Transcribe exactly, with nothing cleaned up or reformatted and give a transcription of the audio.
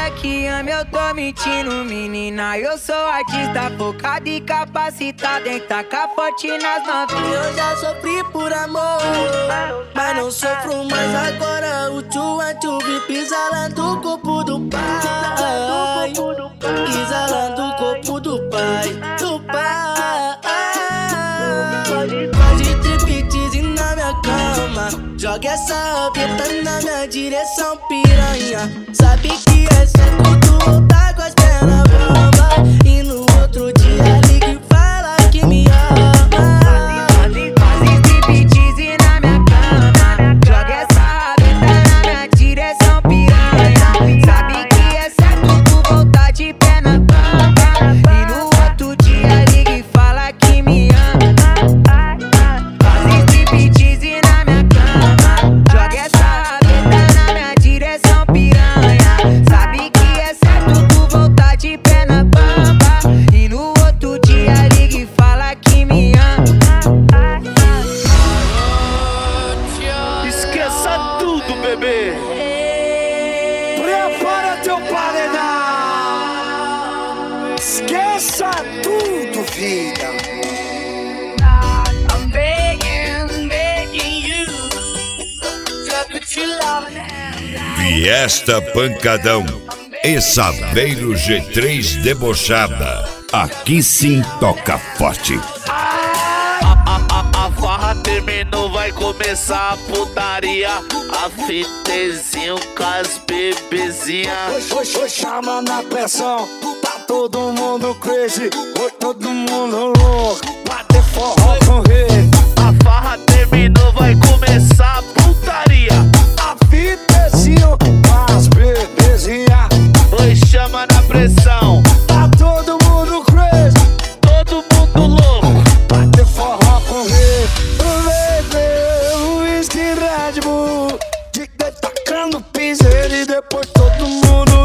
fala que ama, eu tô mentindo, menina. Eu sou artista focado e capacitado em tacar forte nas novinhas. Eu já sofri por amor, mas não sofro mais agora. O tchu-a-tchu pisa lá do corpo do pai, pisa lá do corpo do pai, do pai. Faz striptease na minha cama, joga essa rabeta na minha direção, piranha. Sabe que é certo tu voltar com as pernas bambas e no outro dia liga e fala que me ama. Prepara teu paredão. Esqueça tudo, vida. I'm begging, begging you, just put your love in hand. Fiesta Pancadão e Saveiro G três Debochada. Aqui sim toca forte. A farra terminou, vai começar a putaria. A fitezinho com as bebezinhas. Oi, oi, chama na pressão. Tá todo mundo crazy, oi, todo mundo louco. Bater forró com rei. A farra terminou, vai começar a putaria. A fitezinho com as bebezinhas. Oi, chama na pressão. Tá todo mundo crazy, todo mundo louco. bater forró com rei. Whisky Red Bull, de tacando piseiro e depois todo mundo